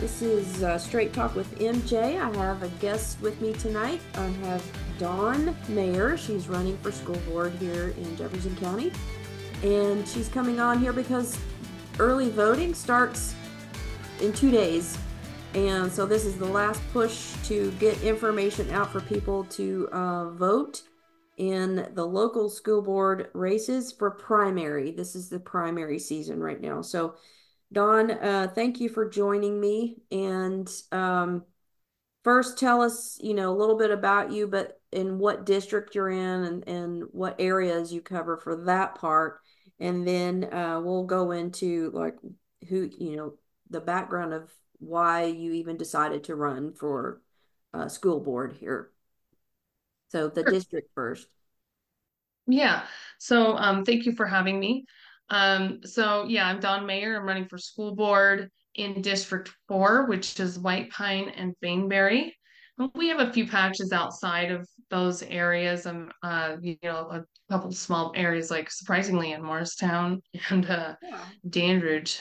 This is Straight Talk with MJ. I have a guest with me tonight. I have Dawn Mayer. She's running for school board here in Jefferson County. And she's coming on here because early voting starts in 2 days. And so this is the last push to get information out for people to vote in the local school board races for primary. This is the primary season right now. So Dawn, thank you for joining me. And first, tell us, a little bit about you, but in what district you're in and what areas you cover for that part. And then we'll go into like who, the background of why you even decided to run for school board here. So the Sure. district first. Yeah. So thank you for having me. So I'm Dawn Mayer. I'm running for school board in District 4, which is White Pine and Bainbury. And we have a few patches outside of those areas, a couple of small areas like surprisingly in Morristown and Yeah. Dandridge.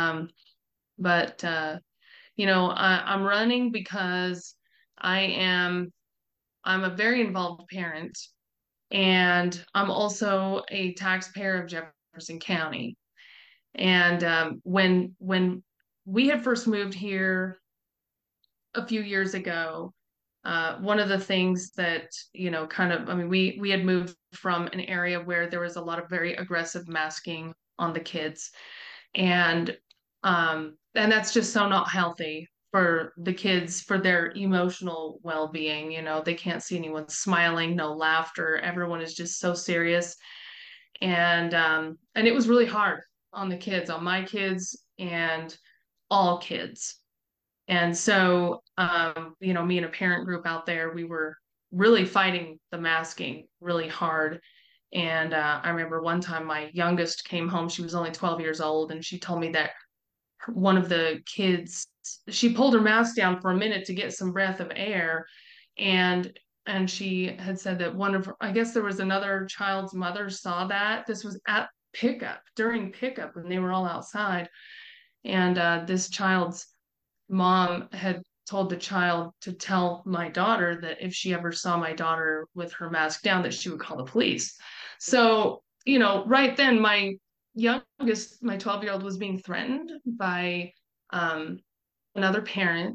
But I'm running because I am I'm a very involved parent. And I'm also a taxpayer of Jefferson County. And when we had first moved here a few years ago, one of the things that we had moved from an area where there was a lot of very aggressive masking on the kids, and that's just so not healthy for the kids for their emotional well-being. They can't see anyone smiling, no laughter, everyone is just so serious. And it was really hard on the kids, on my kids and all kids. And so me and a parent group out there, we were really fighting the masking really hard. And I remember one time my youngest came home, she was only 12 years old, and she told me that one of the kids, she pulled her mask down for a minute to get some breath of air, and she had said that I guess there was another child's mother saw that. This was at pickup, during pickup when they were all outside, and this child's mom had told the child to tell my daughter that if she ever saw my daughter with her mask down, that she would call the police. So, right then my 12-year-old was being threatened by um, another parent,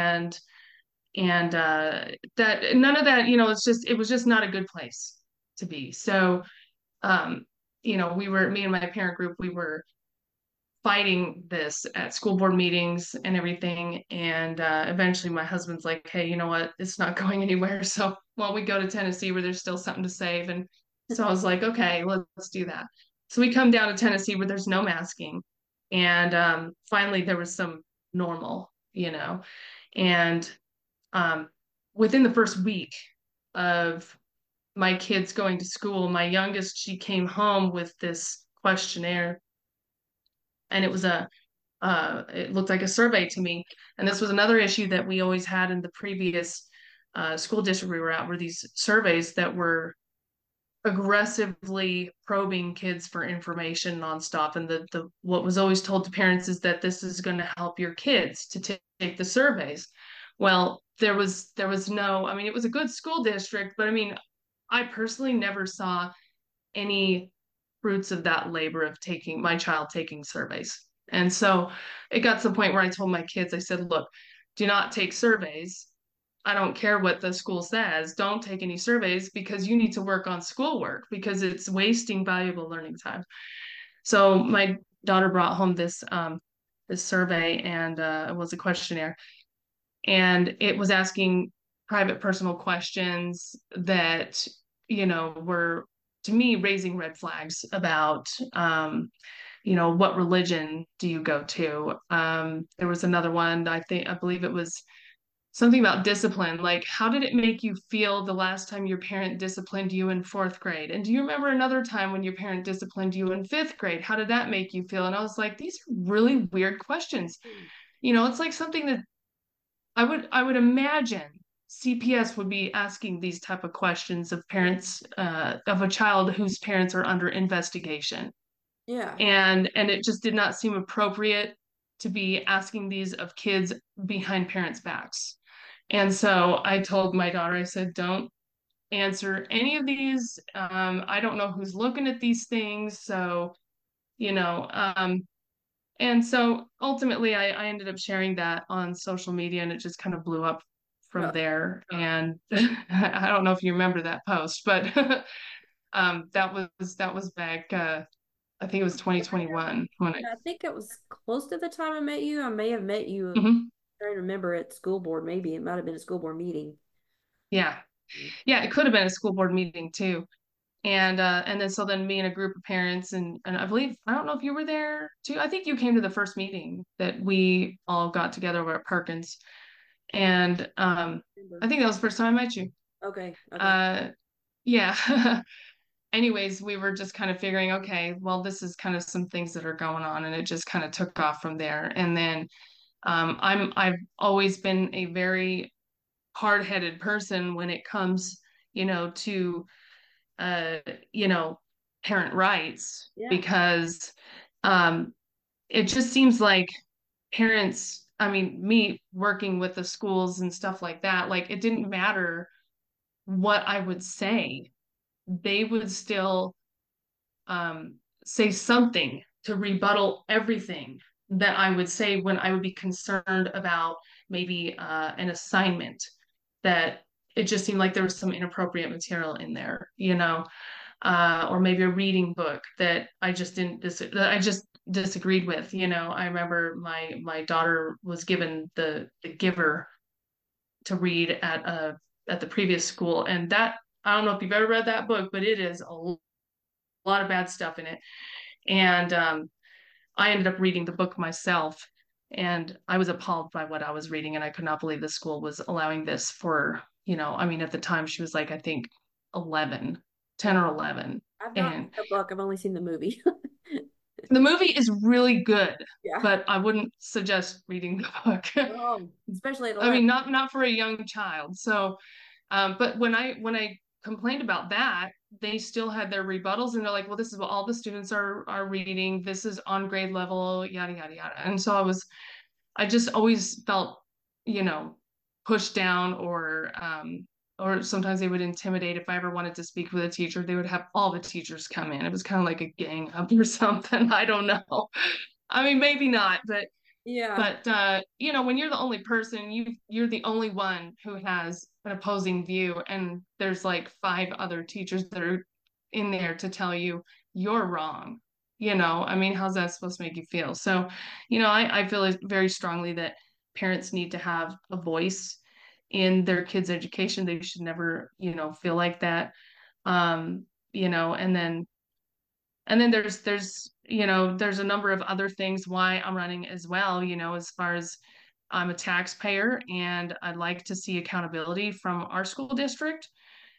and that none of that, it was just not a good place to be. So, um, me and my parent group, we were fighting this at school board meetings and everything. And eventually my husband's like, hey, you know what? It's not going anywhere. So, well, we go to Tennessee where there's still something to save. And so I was like, okay, let's do that. So we come down to Tennessee where there's no masking. And finally, there was some normal. And um, within the first week of my kids going to school, my youngest, she came home with this questionnaire, and it looked like a survey to me. And this was another issue that we always had in the previous school district we were at, were these surveys that were aggressively probing kids for information nonstop. And the what was always told to parents is that this is going to help your kids to take the surveys. Well, there was no, I mean, it was a good school district, but I mean, I personally never saw any fruits of that labor of taking my child taking surveys. And so it got to the point where I told my kids, I said, look, do not take surveys. I don't care what the school says. Don't take any surveys because you need to work on schoolwork because it's wasting valuable learning time. So my daughter brought home this survey, and it was a questionnaire, and it was asking private personal questions that were, to me, raising red flags about what religion do you go to. There was another one, I believe it was something about discipline, like how did it make you feel the last time your parent disciplined you in fourth grade, and do you remember another time when your parent disciplined you in fifth grade? How did that make you feel? And I was like, these are really weird questions. It's like something that I would imagine CPS would be asking these type of questions of parents, of a child whose parents are under investigation. Yeah. And it just did not seem appropriate. to be asking these of kids behind parents' backs. And so I told my daughter, I said, don't answer any of these. I don't know who's looking at these things. So, you know, and so ultimately I ended up sharing that on social media and it just kind of blew up from Oh, there. And I don't know if you remember that post, but that was back I think it was 2021 when I I think it was close to the time I met you. I may have met you, I'm Mhm. trying to remember, at school board. Maybe it might have been a school board meeting. Yeah. Yeah, it could have been a school board meeting too. And then so then me and a group of parents and I believe I don't know if you were there too. I think you came to the first meeting that we all got together over at Perkins. And I Remember. think that was the first time I met you. Okay, okay. Uh yeah. Anyways, we were just kind of figuring, okay, well, this is kind of some things that are going on, and it just kind of took off from there. And then I've always been a very hard-headed person when it comes, to uh, you know, parent rights Yeah. because um, it just seems like parents, I mean, me working with the schools and stuff like that, like it didn't matter what I would say, they would still say something to rebuttal everything that I would say when I would be concerned about maybe an assignment that it just seemed like there was some inappropriate material in there, or maybe a reading book that I just didn't that I just disagreed with. I remember my daughter was given the Giver to read at the previous school, and that I don't know if you've ever read that book, but it is a lot of bad stuff in it. And I ended up reading the book myself, and I was appalled by what I was reading, and I could not believe the school was allowing this for, I mean, at the time she was like, I think 11, Yeah. 10 or 11. I've not And read the book. I've only seen the movie. the movie is really good, Yeah. but I wouldn't suggest reading the book. Oh, especially at I 11. mean, not for a young child. So, but when I complained about that, they still had their rebuttals, and they're like, "Well, this is what all the students are reading. This is on grade level, yada yada yada." And so I just always felt, you know, pushed down, or sometimes they would intimidate. If I ever wanted to speak with a teacher, they would have all the teachers come in. It was kind of like a gang up or something. I don't know. I mean, maybe not, but Yeah. but when you're the only person, you're the only one who has an opposing view, and there's like five other teachers that are in there to tell you you're wrong. I mean, how's that supposed to make you feel? So, I feel very strongly that parents need to have a voice in their kids' education. They should never, feel like that. And then there's a number of other things why I'm running as well, as far as I'm a taxpayer and I'd like to see accountability from our school district.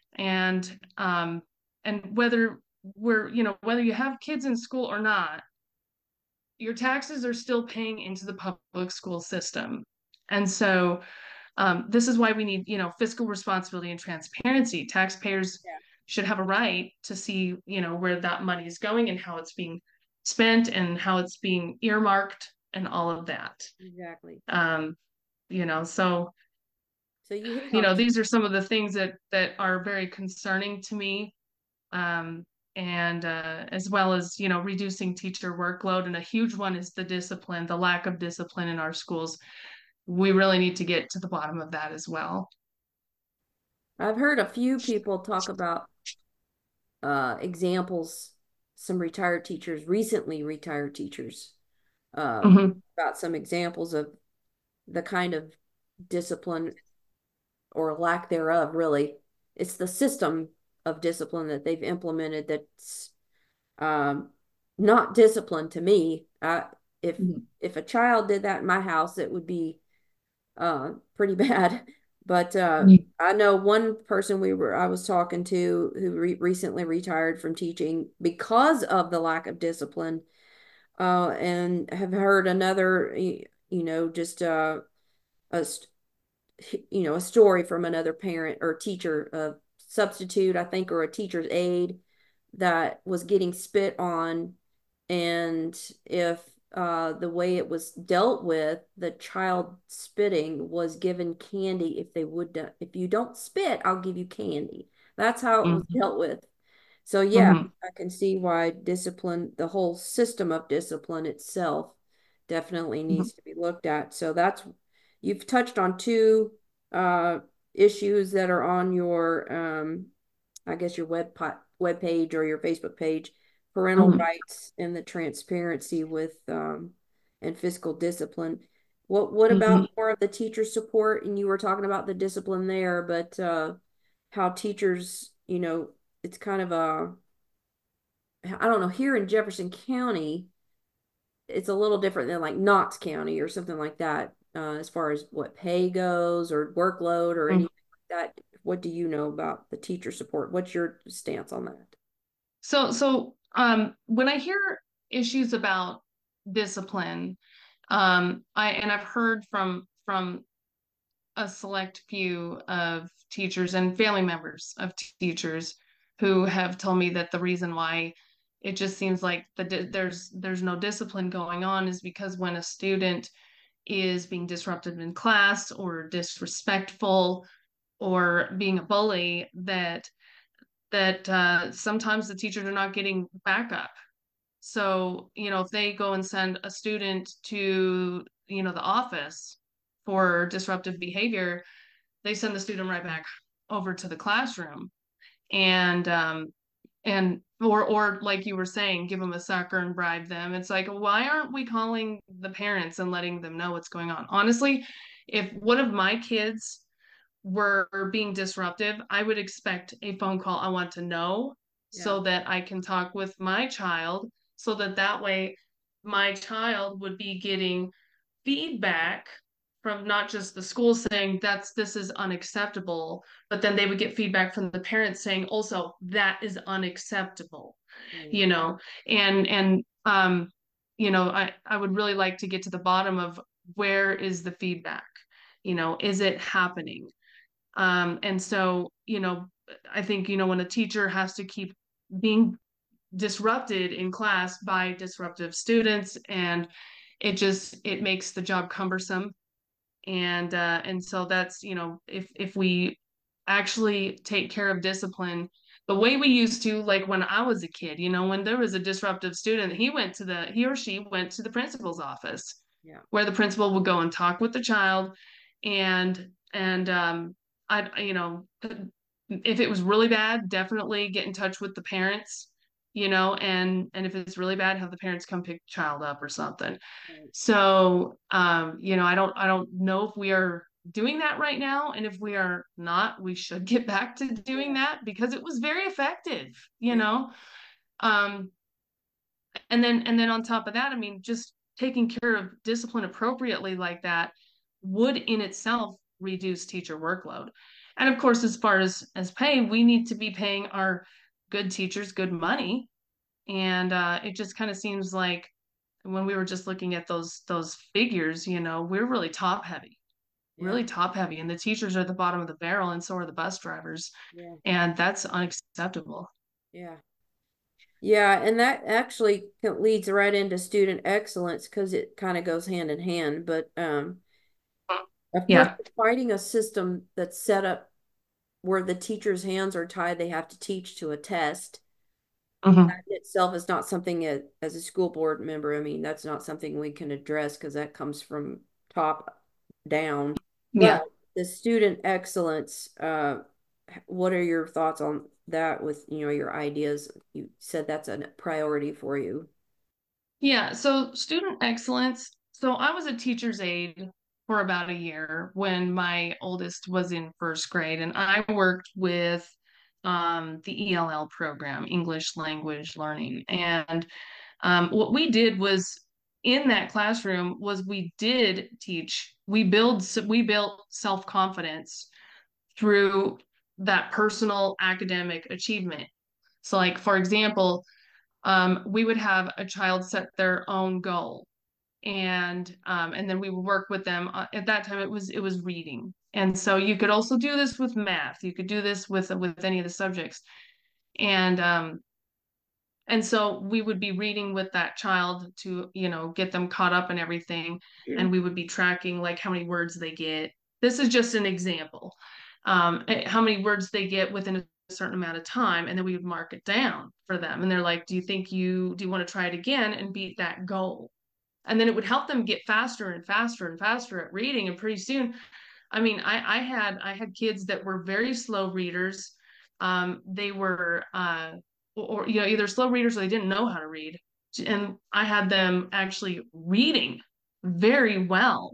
And whether whether you have kids in school or not, your taxes are still paying into the public school system. And so this is why we need, fiscal responsibility and transparency. Taxpayers Yeah. should have a right to see, where that money is going and how it's being spent and how it's being earmarked and all of that. Exactly. Um, so So you hit on these are some of the things that are very concerning to me. Um, and as well as reducing teacher workload, and a huge one is the lack of discipline in our schools. We really need to get to the bottom of that as well. I've heard a few people talk about examples, some retired teachers, recently retired teachers, Mhm. about some examples of the kind of discipline or lack thereof, really. It's the system of discipline that they've implemented that's um, not discipline to me. If Mhm. if a child did that in my house, it would be pretty bad. But I know one person I was talking to who recently retired from teaching because of the lack of discipline, and have heard another, just a a story from another parent or teacher, a substitute, I think, or a teacher's aide that was getting spit on, and if the way it was dealt with, the child spitting was given candy if they would, if you don't spit, I'll give you candy. That's how it was Hmm. dealt with. So yeah, Hmm. I can see why discipline, the whole system of discipline itself definitely needs to be looked at. So that's, you've touched on two uh issues that are on your I guess your web page or your Facebook page, parental Hmm. rights and the transparency with and fiscal discipline. What Hmm. about more of the teacher support? And you were talking about the discipline there, but how teachers, it's kind of a, I don't know, here in Jefferson County, it's a little different than like Knox County or something like that, as far as what pay goes or workload or anything like that. What do you know about the teacher support? What's your stance on that? When I hear issues about discipline, I've heard from a select few of teachers and family members of teachers who have told me that the reason why it just seems like there's no discipline going on is because when a student is being disruptive in class or disrespectful or being a bully, that sometimes the teachers are not getting backup. So, if they go and send a student to, the office for disruptive behavior, they send the student right back over to the classroom. And like you were saying, give them a sucker and bribe them. It's like, why aren't we calling the parents and letting them know what's going on? Honestly, if one of my kids were being disruptive, I would expect a phone call. I want to know Yeah. so that I can talk with my child, so that way my child would be getting feedback from not just the school saying this is unacceptable, but then they would get feedback from the parents saying also that is unacceptable, Mm. you know, and I would really like to get to the bottom of where is the feedback, is it happening? And so, I think, when a teacher has to keep being disrupted in class by disruptive students, and it makes the job cumbersome. And so that's, if we actually take care of discipline the way we used to, like when I was a kid, when there was a disruptive student, he or she went to the principal's office, Yeah. where the principal would go and talk with the child, and I if it was really bad, definitely get in touch with the parents, and if it's really bad, have the parents come pick the child up or something. Right. So, I don't know if we are doing that right now, and if we are not, we should get back to doing Yeah. that because it was very effective, you Yeah. know. Um, and then on top of that, I mean, just taking care of discipline appropriately like that would in itself reduce teacher workload. And of course, as far as pay, we need to be paying our good teachers good money. And it just kind of seems like when we were just looking at those figures, we're Yeah. really top heavy, and the teachers are at the bottom of the barrel, and so are the bus drivers, Yeah. and that's unacceptable. Yeah. Yeah, and that actually leads right into student excellence because it kind of goes hand in hand. But of course, Yeah. we're fighting a system that's set up where the teacher's hands are tied. They have to teach to a test. Hmm. That in itself is not something that, as a school board member, I mean, that's not something we can address because that comes from top down. But Yeah. the student excellence, what are your thoughts on that with, your ideas? You said that's a priority for you. Yeah, so student excellence. So I was a teacher's aide for about a year when my oldest was in first grade, and I worked with the ELL program, English Language Learning. And what we did was in that classroom was we did teach, we built self-confidence through that personal academic achievement. So, like for example, we would have a child set their own goal, and then we would work with them. At that time, it was reading, and so you could also do this with math. You could do this with any of the subjects, and And so we would be reading with that child to, get them caught up and everything. And we would be tracking like how many words they get. This is just an example. How many words they get within a certain amount of time. And then we would mark it down for them. And they're like, do you want to try it again and beat that goal? And then it would help them get faster and faster and faster at reading. And pretty soon, I mean, I had kids that were very slow readers. They were or either slow readers or they didn't know how to read. And I had them actually reading very well,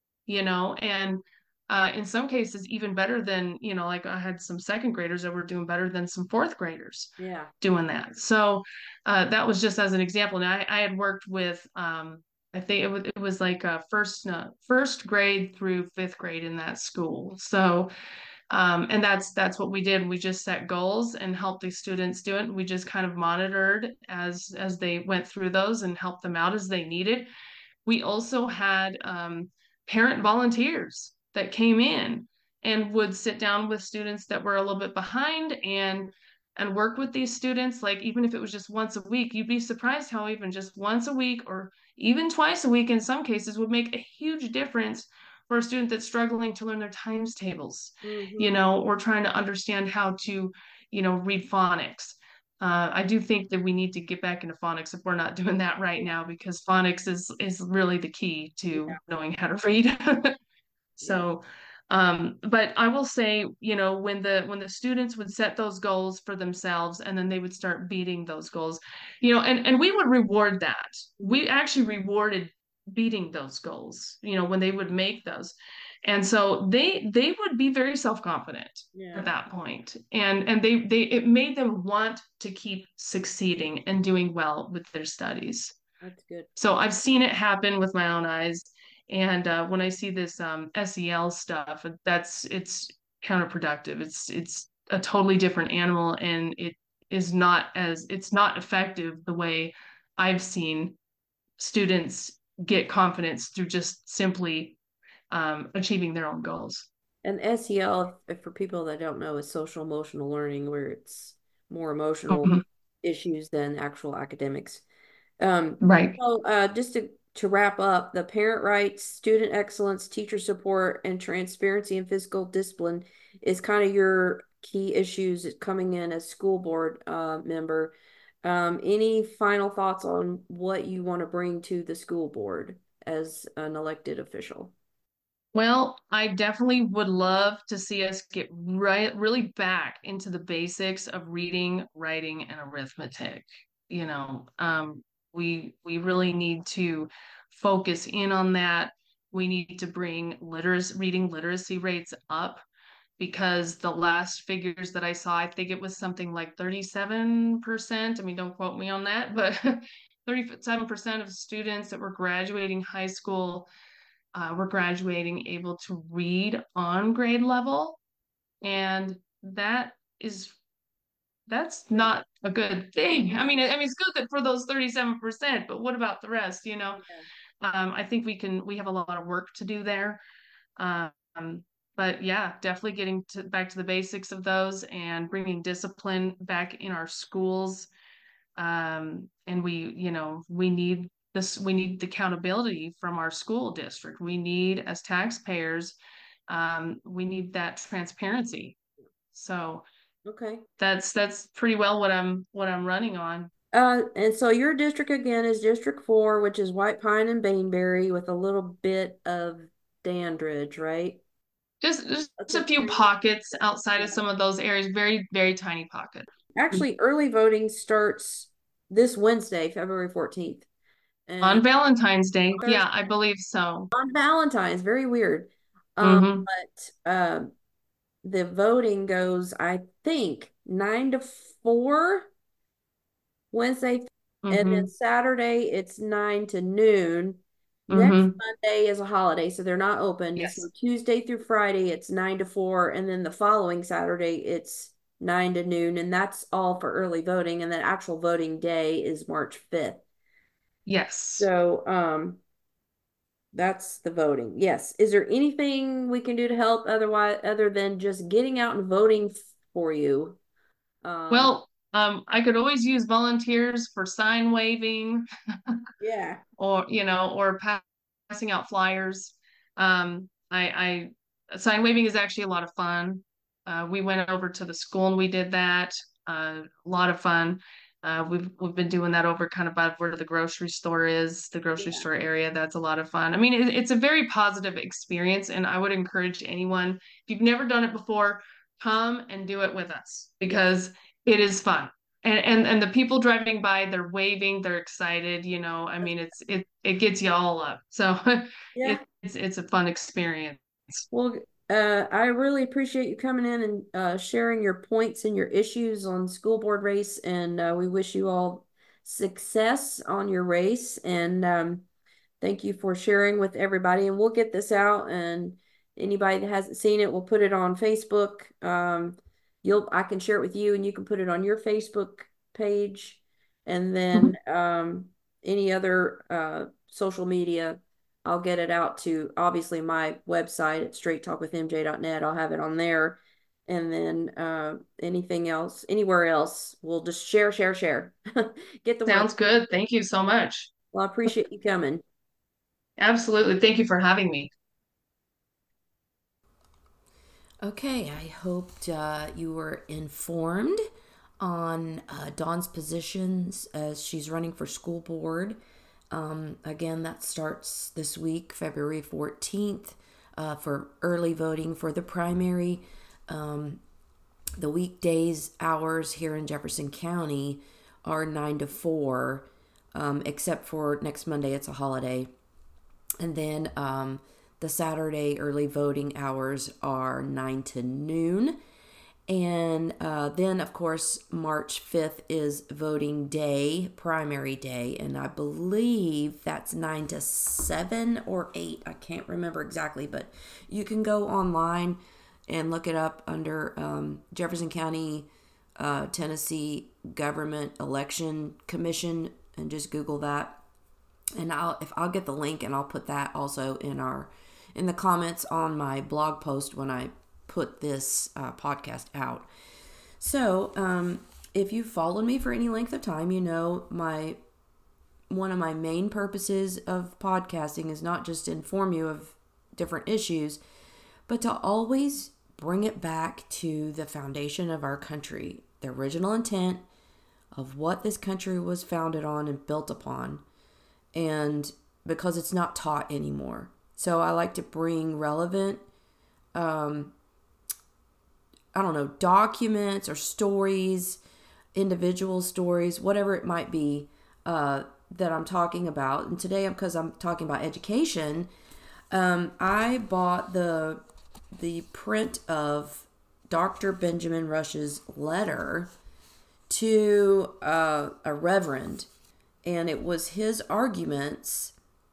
and in some cases even better than, like I had some second graders that were doing better than some fourth graders Yeah. doing that. So that was just as an example. Now I had worked with I think it was like first grade through fifth grade in that school. So and that's what we did. We just set goals and helped the students do it. We just kind of monitored as they went through those and helped them out as they needed. We also had parent volunteers that came in and would sit down with students that were a little bit behind and work with these students. Like even if it was just once a week, you'd be surprised how even just once a week or even twice a week in some cases would make a huge difference for a student that's struggling to learn their times tables, Mm-hmm. or trying to understand how to, read phonics. I do think that we need to get back into phonics if we're not doing that right now, because phonics is really the key to Yeah. knowing how to read. Yeah. So, but I will say, when the students would set those goals for themselves and then they would start beating those goals, and we would reward that. Mhm. We actually rewarded beating those goals, when they would make those. And so they would be very self-confident at Yeah. that point. And they it made them want to keep succeeding and doing well with their studies. That's good. So I've seen it happen with my own eyes. And when I see this SEL stuff, it's counterproductive. It's a totally different animal, and it's not effective the way I've seen students get confidence through just simply achieving their own goals. And SEL, if for people that don't know, is social emotional learning, where it's more emotional Mhm. issues than actual academics. Um, Right. just to wrap up, the parent rights, student excellence, teacher support, and transparency and physical discipline is kind of your key issues coming in as school board member. Any final thoughts on what you want to bring to the school board as an elected official? Well, I definitely would love to see us get really back into the basics of reading, writing, and arithmetic. You know, we really need to focus in on that. We need to bring reading literacy rates up, because the last figures that I saw, I think it was something like 37%. I mean, don't quote me on that, but 37% of students that were graduating high school were graduating able to read on grade level. And that is that's Yeah. not a good thing. I mean, it's good that for those 37%, but what about the rest? I think we have a lot of work to do there. Um, but yeah, definitely getting back to the basics of those and bringing discipline back in our schools. And we need the accountability from our school district. We need, as taxpayers, we need that transparency. So Okay. that's pretty well what I'm running on. And so your district again is District 4, which is White Pine and Bainbury with a little bit of Dandridge, right? Just That's a a few pretty, pockets outside of yeah. some of those areas, very, very tiny pockets. Actually, early voting starts this Wednesday, February 14th. And On Valentine's Day, there's yeah, I believe so. on Valentine's, very weird. Mm-hmm. But the voting goes, I think, 9 to 4 Wednesday, and then Mm-hmm. Saturday it's 9 to noon. Next Mm-hmm. Monday is a holiday, so they're not open. So Yes. Tuesday through Friday it's 9 to 4, and then the following Saturday it's 9 to noon, and that's all for early voting. And then actual voting day is March 5th. Yes. So that's the voting. Yes. Is there anything we can do to help other than just getting out and voting for you? Um, Well, I could always use volunteers for sign waving Yeah. or, or passing out flyers. Sign waving is actually a lot of fun. We went over to the school and we did that. A lot of fun. We've been doing that over kind of by where the grocery store is, the grocery Yeah. store area. That's a lot of fun. I mean, it's a very positive experience, and I would encourage anyone, if you've never done it before, come and do it with us Yes. because it is fun. And the people driving by, they're waving, they're excited, I mean, it gets you all up. So Yeah. it's a fun experience. Well, I really appreciate you coming in and sharing your points and your issues on school board race, and we wish you all success on your race. And thank you for sharing with everybody. And we'll get this out, and anybody that hasn't seen it, we'll put it on Facebook. I can share it with you, and you can put it on your Facebook page, and then any other social media. I'll get it out to obviously my website at straighttalkwithmj.net. I'll have it on there. And then anything else, anywhere else, we'll just share, share, share. Get the word. Sounds good. Thank you so much. Well, I appreciate you coming. Absolutely. Thank you for having me. Okay, I hoped you were informed on Dawn's positions as she's running for school board. Again, that starts this week, February 14th, for early voting for the primary. The weekdays hours here in Jefferson County are 9 to 4, except for next Monday, it's a holiday. And then the Saturday early voting hours are 9 to noon. And then, of course, March 5th is voting day, primary day. And I believe that's 9 to 7 or 8. I can't remember exactly, but you can go online and look it up under Jefferson County, Tennessee Government Election Commission, and just Google that. And I'll get the link, and I'll put that also in the comments on my blog post when I put this podcast out. So if you've followed me for any length of time, you know one of my main purposes of podcasting is not just to inform you of different issues, but to always bring it back to the foundation of our country, the original intent of what this country was founded on and built upon, and because it's not taught anymore. So I like to bring relevant, documents or stories, individual stories, whatever it might be that I'm talking about. And today, because I'm talking about education, I bought the print of Dr. Benjamin Rush's letter to a reverend, and it was his arguments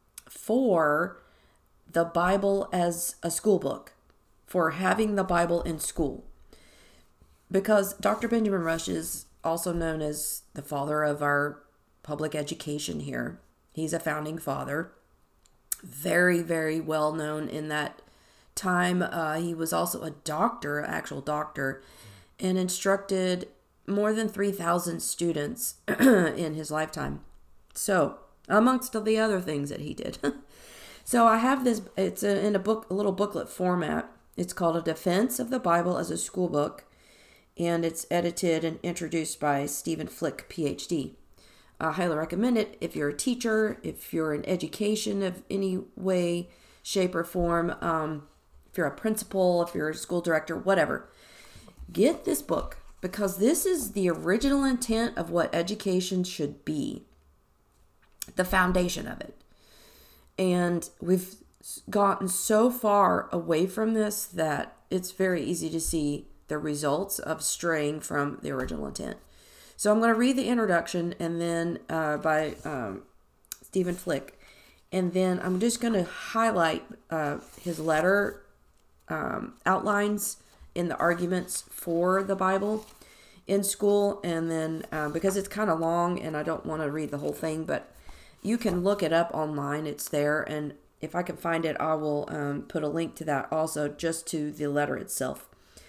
for the Bible as a school book, for having the Bible in school. Because Dr. Benjamin Rush is also known as the father of our public education here. He's a founding father, very, very well known in that time. He was also a doctor, an actual doctor, and instructed more than 3,000 students in his lifetime. So, amongst the other things that he did. So I have this, it's in a little booklet format. It's called A Defense of the Bible as a School Book, and it's edited and introduced by Stephen Flick, PhD. I highly recommend it if you're a teacher, if you're in education of any way, shape, or form, if you're a principal, if you're a school director, whatever. Get this book, because this is the original intent of what education should be, the foundation of it. And we've gotten so far away from this that it's very easy to see the results of straying from the original intent. So I'm going to read the introduction and then by Stephen Flick. And then I'm just going to highlight his letter outlines in the arguments for the Bible in school. And then because it's kind of long and I don't want to read the whole thing, but you can look it up online. It's there. And if I can find it, I will put a link to that also, just to the letter itself.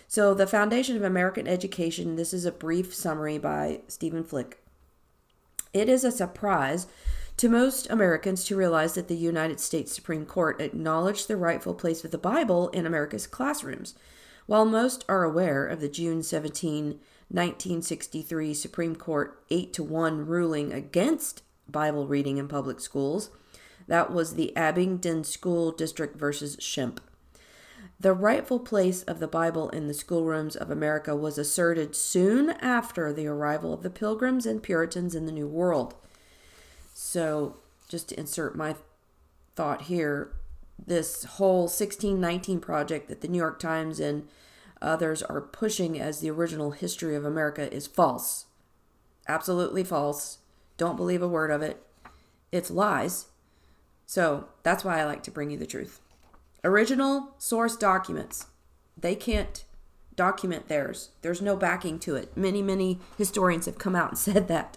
So, the foundation of American education, this is a brief summary by Stephen Flick. It is a surprise to most Americans to realize that the United States Supreme Court acknowledged the rightful place of the Bible in America's classrooms. While most are aware of the June 17, 1963 Supreme Court 8-1 ruling against Bible reading in public schools, that was the Abingdon School District versus Shemp. The rightful place of the Bible in the schoolrooms of America was asserted soon after the arrival of the Pilgrims and Puritans in the New World. So, just to insert my thought here, this whole 1619 project that the New York Times and others are pushing as the original history of America is false. Absolutely false. Don't believe a word of it. It's lies. So, that's why I like to bring you the truth. Original source documents. They can't document theirs. There's no backing to it. Many historians have come out and said that.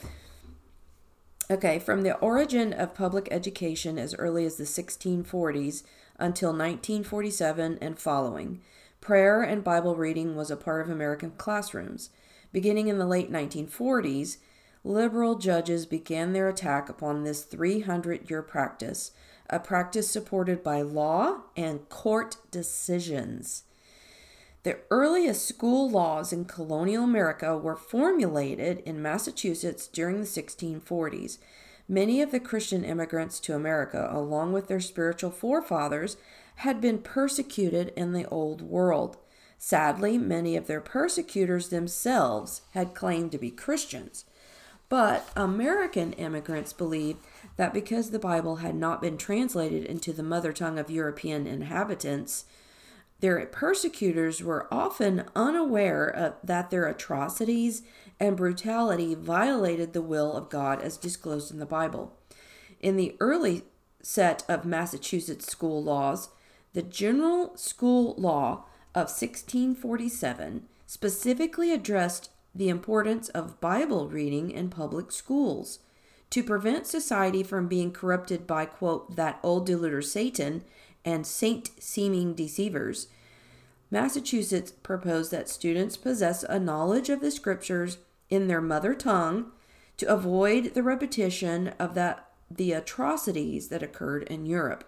Okay, from the origin of public education as early as the 1640s until 1947 and following, prayer and Bible reading was a part of American classrooms. Beginning in the late 1940s, liberal judges began their attack upon this 300-year practice, a practice supported by law and court decisions. The earliest school laws in colonial America were formulated in Massachusetts during the 1640s. Many of the Christian immigrants to America, along with their spiritual forefathers, had been persecuted in the Old World. Sadly, many of their persecutors themselves had claimed to be Christians. But American immigrants believed that because the Bible had not been translated into the mother tongue of European inhabitants, their persecutors were often unaware that their atrocities and brutality violated the will of God as disclosed in the Bible. In the early set of Massachusetts school laws, the General School Law of 1647 specifically addressed the importance of Bible reading in public schools to prevent society from being corrupted by, quote, that old deluder Satan and saint-seeming deceivers. Massachusetts proposed that students possess a knowledge of the scriptures in their mother tongue to avoid the repetition of the atrocities that occurred in Europe.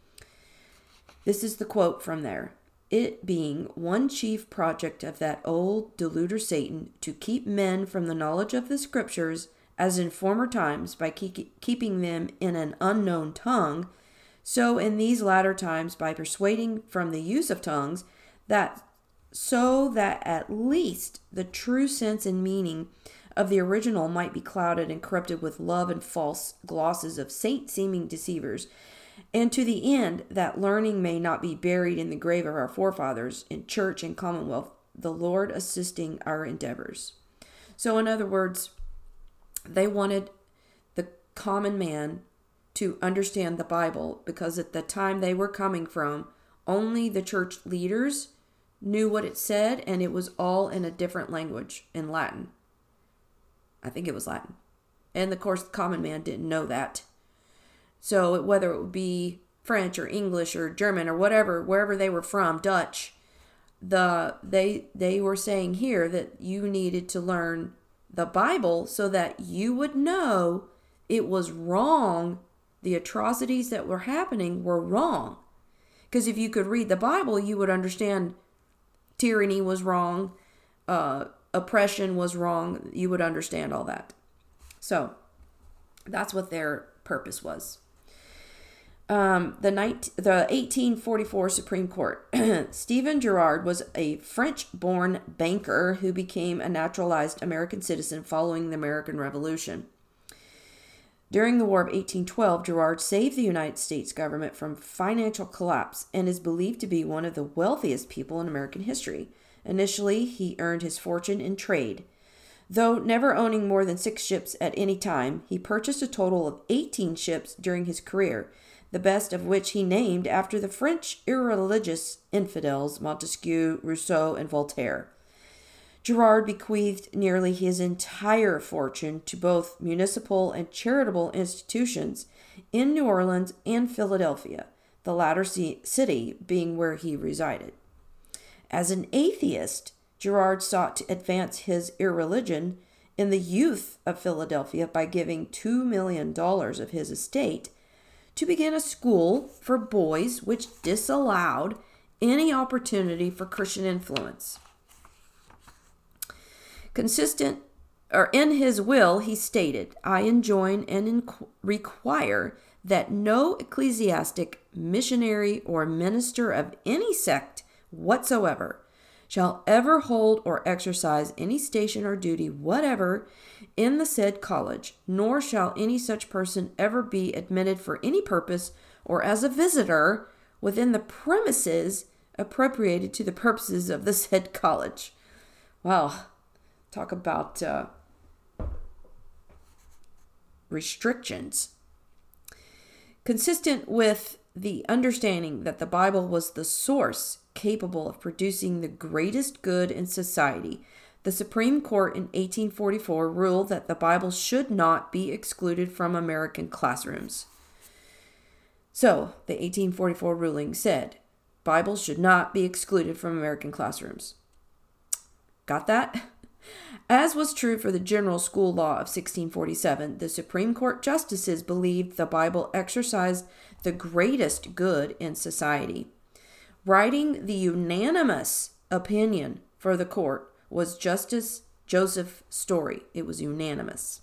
This is the quote from there. It being one chief project of that old deluder Satan to keep men from the knowledge of the scriptures, as in former times, by keeping them in an unknown tongue, so in these latter times by persuading from the use of tongues, so that at least the true sense and meaning of the original might be clouded and corrupted with love and false glosses of saint-seeming deceivers, and to the end that learning may not be buried in the grave of our forefathers, in church and commonwealth, the Lord assisting our endeavors. So in other words, they wanted the common man to understand the Bible, because at the time they were coming from, only the church leaders knew what it said, and it was all in a different language, in Latin. I think it was Latin. And of course, the common man didn't know that. So whether it would be French or English or German or whatever, wherever they were from, Dutch, they were saying here that you needed to learn the Bible so that you would know it was wrong. The atrocities that were happening were wrong. Because if you could read the Bible, you would understand tyranny was wrong, oppression was wrong. You would understand all that. So that's what their purpose was. The 1844 Supreme Court. Stephen Girard was a French-born banker who became a naturalized American citizen following the American Revolution. During the War of 1812, Girard saved the United States government from financial collapse and is believed to be one of the wealthiest people in American history. Initially, he earned his fortune in trade. Though never owning more than 6 ships at any time, he purchased a total of 18 ships during his career, the best of which he named after the French irreligious infidels Montesquieu, Rousseau, and Voltaire. Girard bequeathed nearly his entire fortune to both municipal and charitable institutions in New Orleans and Philadelphia, the latter city being where he resided. As an atheist, Girard sought to advance his irreligion in the youth of Philadelphia by giving $2 million of his estate to begin a school for boys which disallowed any opportunity for Christian influence. In his will, he stated, "I enjoin and require that no ecclesiastic, missionary, or minister of any sect whatsoever shall ever hold or exercise any station or duty whatever in the said college, nor shall any such person ever be admitted for any purpose or as a visitor within the premises appropriated to the purposes of the said college." Wow, talk about restrictions. Consistent with the understanding that the Bible was the source capable of producing the greatest good in society, the Supreme Court in 1844 ruled that the Bible should not be excluded from American classrooms. So, the 1844 ruling said, Bibles should not be excluded from American classrooms. Got that? As was true for the General School Law of 1647, the Supreme Court justices believed the Bible exercised the greatest good in society. Writing the unanimous opinion for the court was Justice Joseph Story. It was unanimous.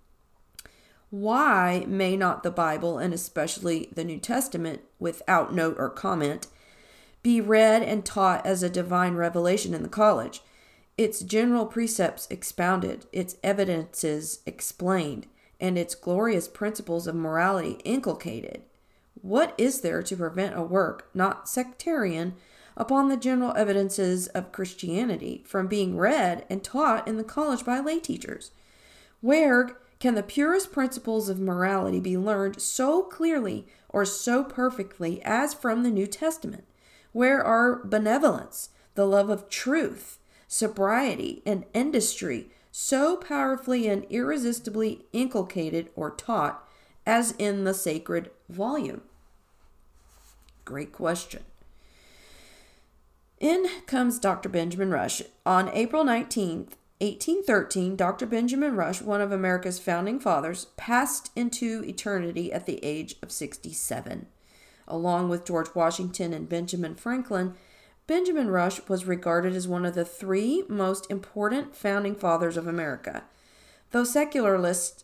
Why may not the Bible, and especially the New Testament, without note or comment, be read and taught as a divine revelation in the college? Its general precepts expounded, its evidences explained, and its glorious principles of morality inculcated. What is there to prevent a work not sectarian upon the general evidences of Christianity from being read and taught in the college by lay teachers? Where can the purest principles of morality be learned so clearly or so perfectly as from the New Testament? Where are benevolence, the love of truth, sobriety, and industry so powerfully and irresistibly inculcated or taught as in the sacred volume? Great question. In comes Dr. Benjamin Rush. On April 19th, 1813, Dr. Benjamin Rush, one of America's founding fathers, passed into eternity at the age of 67. Along with George Washington and Benjamin Franklin, Benjamin Rush was regarded as one of the three most important founding fathers of America. Though secularists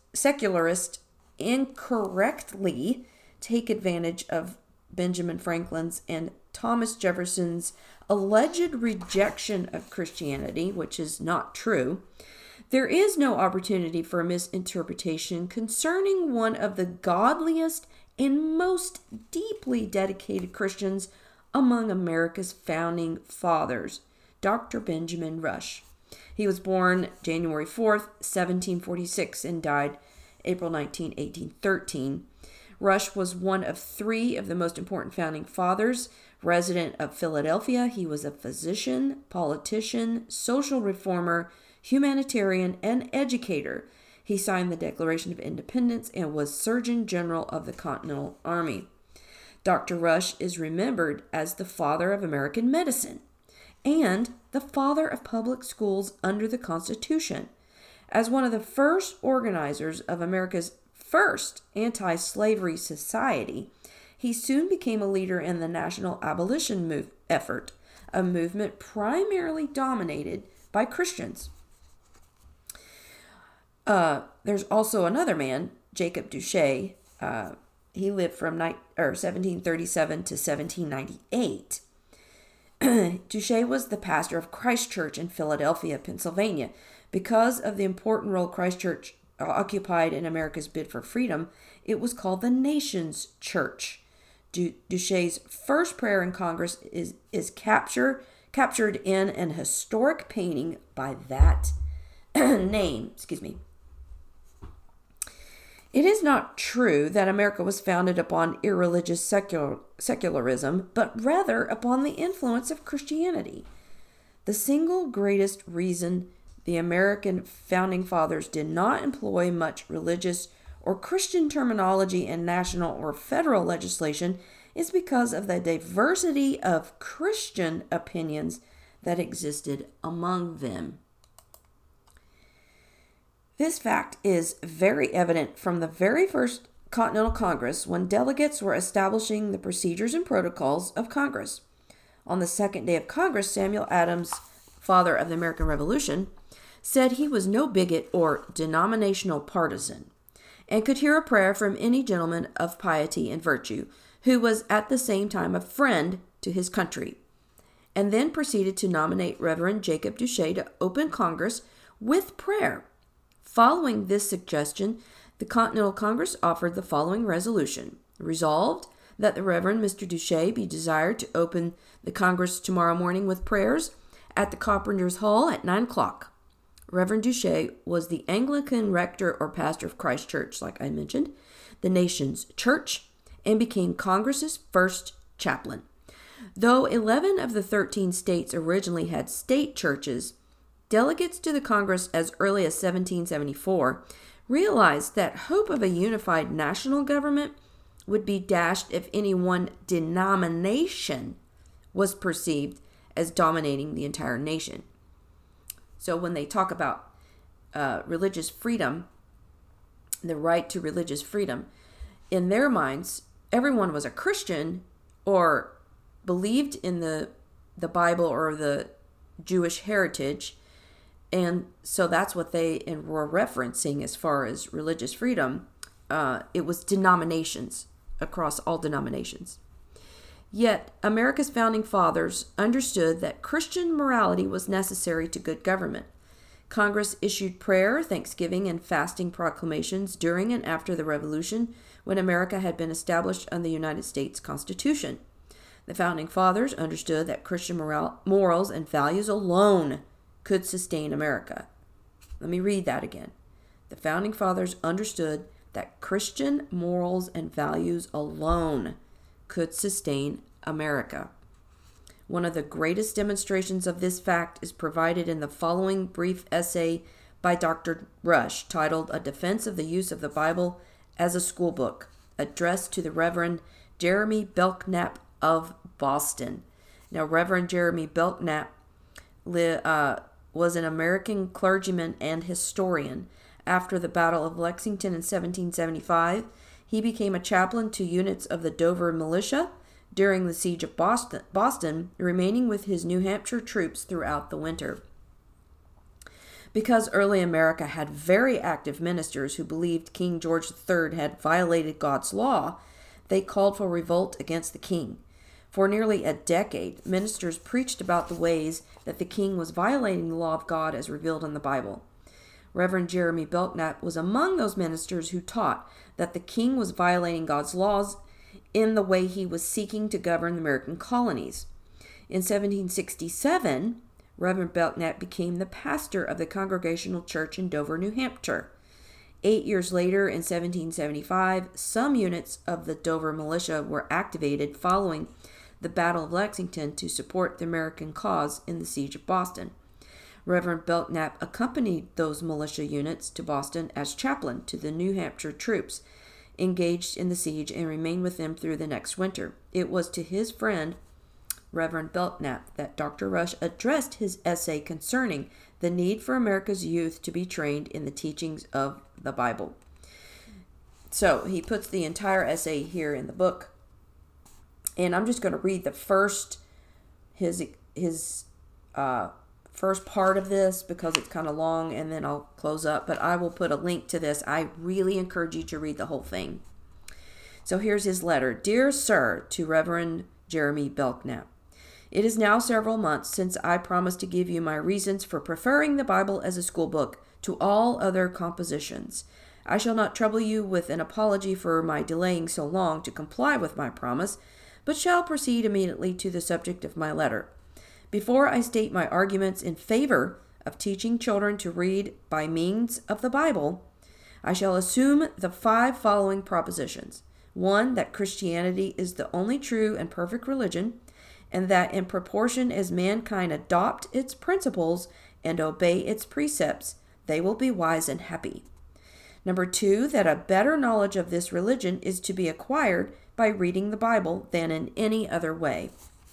incorrectly take advantage of Benjamin Franklin's and Thomas Jefferson's alleged rejection of Christianity, which is not true, there is no opportunity for misinterpretation concerning one of the godliest and most deeply dedicated Christians among America's founding fathers, Dr. Benjamin Rush. He was born January 4th, 1746, and died April 19, 1813. Rush was one of three of the most important founding fathers. Resident of Philadelphia, he was a physician, politician, social reformer, humanitarian, and educator. He signed the Declaration of Independence and was Surgeon General of the Continental Army. Dr. Rush is remembered as the father of American medicine and the father of public schools under the Constitution. As one of the first organizers of America's first anti-slavery society, he soon became a leader in the national abolition effort, a movement primarily dominated by Christians. There's also another man, Jacob Duché. He lived from 1737 to 1798. Duché was the pastor of Christ Church in Philadelphia, Pennsylvania. Because of the important role Christ Church occupied in America's bid for freedom, it was called the Nation's Church. Duché's first prayer in Congress is captured in an historic painting by that name. It is not true that America was founded upon irreligious secularism, but rather upon the influence of Christianity. The single greatest reason the American founding fathers did not employ much religious or Christian terminology in national or federal legislation is because of the diversity of Christian opinions that existed among them. This fact is very evident from the very first Continental Congress when delegates were establishing the procedures and protocols of Congress. On the second day of Congress, Samuel Adams, father of the American Revolution, said he was no bigot or denominational partisan, and could hear a prayer from any gentleman of piety and virtue, who was at the same time a friend to his country, and then proceeded to nominate Reverend Jacob Duché to open Congress with prayer. Following this suggestion, the Continental Congress offered the following resolution: resolved that the Reverend Mr. Duché be desired to open the Congress tomorrow morning with prayers at the Carpenter's Hall at 9 o'clock. Reverend Duché was the Anglican rector or pastor of Christ Church, like I mentioned, the nation's church, and became Congress's first chaplain. Though 11 of the 13 states originally had state churches, delegates to the Congress as early as 1774 realized that hope of a unified national government would be dashed if any one denomination was perceived as dominating the entire nation. So when they talk about religious freedom, the right to religious freedom, in their minds, everyone was a Christian or believed in the Bible or the Jewish heritage. And so that's what they were referencing as far as religious freedom. It was denominations, across all denominations. Yet, America's founding fathers understood that Christian morality was necessary to good government. Congress issued prayer, thanksgiving, and fasting proclamations during and after the Revolution, when America had been established under the United States Constitution. The founding fathers understood that Christian morals and values alone could sustain America. Let me read that again. The founding fathers understood that Christian morals and values alone could sustain America. One of the greatest demonstrations of this fact is provided in the following brief essay by Dr. Rush, titled A Defense of the Use of the Bible as a School Book, addressed to the Reverend Jeremy Belknap of Boston. Now, Reverend Jeremy Belknap was an American clergyman and historian. After the Battle of Lexington in 1775, he became a chaplain to units of the Dover militia during the siege of Boston, remaining with his New Hampshire troops throughout the winter. Because early America had very active ministers who believed King George III had violated God's law, they called for revolt against the king. For nearly a decade, ministers preached about the ways that the king was violating the law of God as revealed in the Bible. Reverend Jeremy Belknap was among those ministers who taught that the king was violating God's laws in the way he was seeking to govern the American colonies. In 1767, Reverend Belknap became the pastor of the Congregational Church in Dover, New Hampshire. 8 years later, in 1775, some units of the Dover militia were activated following the Battle of Lexington to support the American cause in the siege of Boston. Reverend Belknap accompanied those militia units to Boston as chaplain to the New Hampshire troops engaged in the siege and remained with them through the next winter. It was to his friend, Reverend Belknap, that Dr. Rush addressed his essay concerning the need for America's youth to be trained in the teachings of the Bible. So he puts the entire essay here in the book, and I'm just going to read the first part of this because it's kind of long, and then I'll close up, but I will put a link to this. I really encourage you to read the whole thing. So here's his letter. Dear Sir, to Reverend Jeremy Belknap, it is now several months since I promised to give you my reasons for preferring the Bible as a school book to all other compositions. I shall not trouble you with an apology for my delaying so long to comply with my promise, but shall proceed immediately to the subject of my letter. Before I state my arguments in favor of teaching children to read by means of the Bible, I shall assume the 5 following propositions. 1, that Christianity is the only true and perfect religion, and that in proportion as mankind adopt its principles and obey its precepts, they will be wise and happy. Number 2, that a better knowledge of this religion is to be acquired by reading the Bible than in any other way.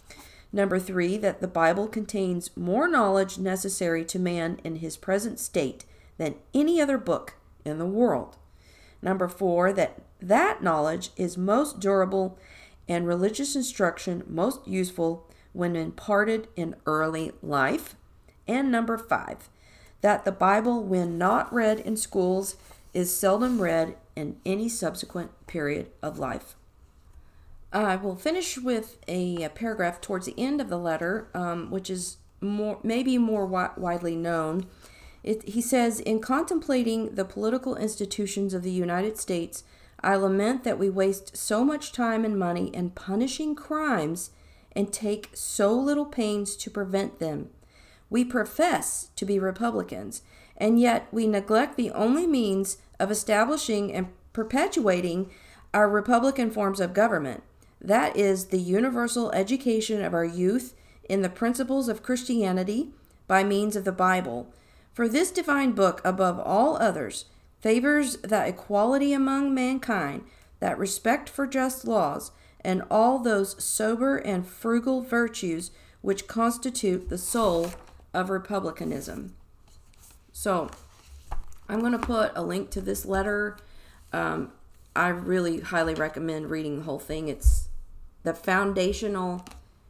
Number 3, that the Bible contains more knowledge necessary to man in his present state than any other book in the world. Number 4, that knowledge is most durable and religious instruction most useful when imparted in early life. And number 5, that the Bible, when not read in schools, is seldom read in any subsequent period of life. I will finish with a paragraph towards the end of the letter, which is maybe more widely known. He says, "In contemplating the political institutions of the United States, I lament that we waste so much time and money in punishing crimes and take so little pains to prevent them. We profess to be Republicans, and yet we neglect the only means of establishing and perpetuating our Republican forms of government. That is the universal education of our youth in the principles of Christianity by means of the Bible. For this divine book, above all others, favors that equality among mankind, that respect for just laws, and all those sober and frugal virtues which constitute the soul of republicanism." So, I'm going to put a link to this letter. I really highly recommend reading the whole thing. It's the foundation of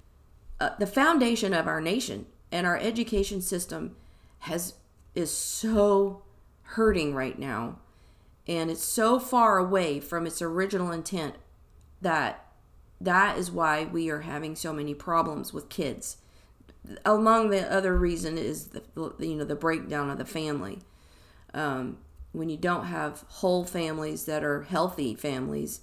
our nation, and our education system is so hurting right now, and it's so far away from its original intent that is why we are having so many problems with kids. Among the other reason is the breakdown of the family. When you don't have whole families that are healthy families,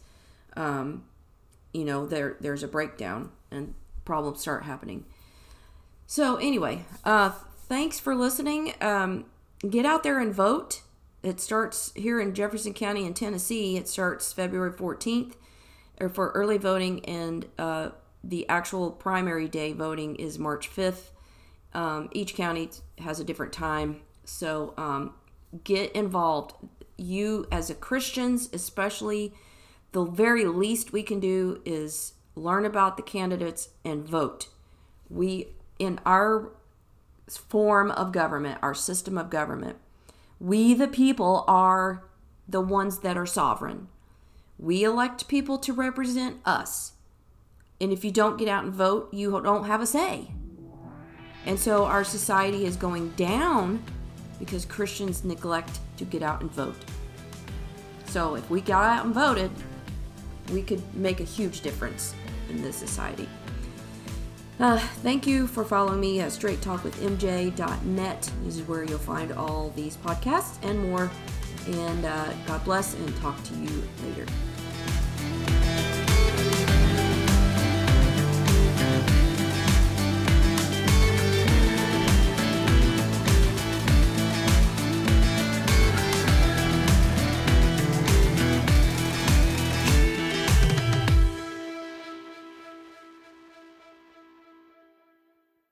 there's a breakdown and problems start happening. So anyway, thanks for listening. Get out there and vote. It starts here in Jefferson County in Tennessee. It starts February 14th for early voting, and the actual primary day voting is March 5th. Each county has a different time, so get involved. You, as a Christians especially, the very least we can do is learn about the candidates and vote. We, in our form of government, our system of government, we the people are the ones that are sovereign. We elect people to represent us. And if you don't get out and vote, you don't have a say. And so our society is going down because Christians neglect to get out and vote. So if we got out and voted, we could make a huge difference in this society. Thank you for following me at straighttalkwithmj.net. This is where you'll find all these podcasts and more. And God bless, and talk to you later.